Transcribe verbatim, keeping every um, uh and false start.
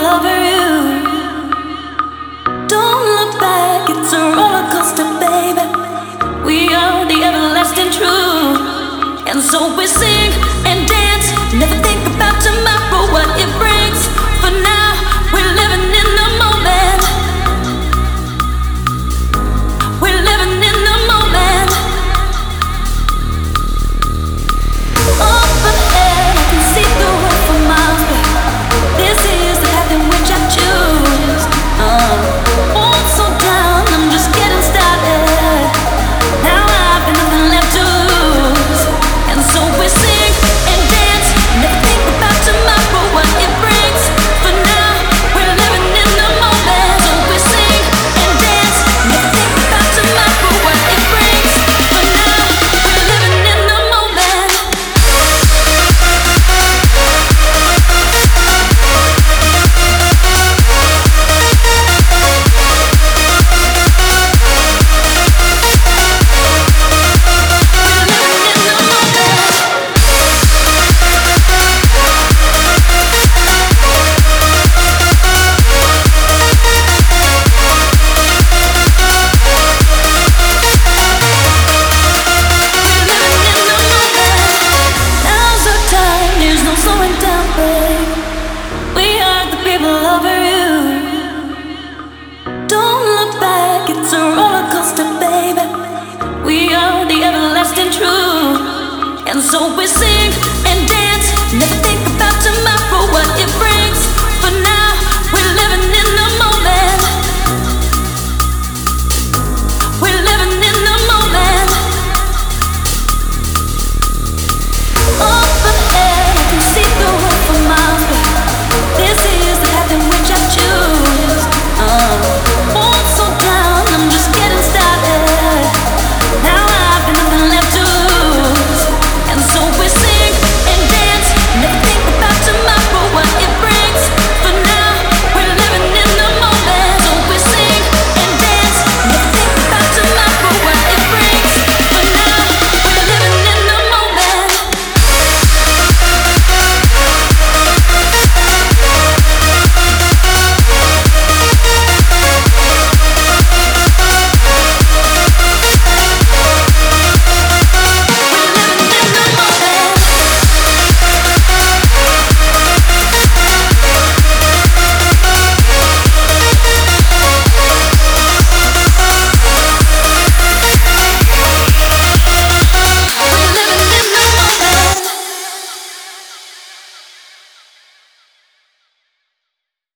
over you. Don't look back, it's a roller coaster, baby. We are the everlasting truth. And so we sing and dance, never think about tomorrow, what it brings. For now, we're living in the moment. We're living in the moment. Up ahead, I can see the road for miles, but this is the path in which I choose. Uh, won't slow down, I'm just getting started. Now I've got nothing left to lose. And so we sing and dance, never think about tomorrow, what it brings. For now, we're living in the moment. So we sing and dance, never think about tomorrow, what it brings. For now, we're living in the moment. Now's our time, there's no slowing down, babe. We are the people over you. Don't look back, it's a roller coaster, baby. We are the everlasting truth. And so we sing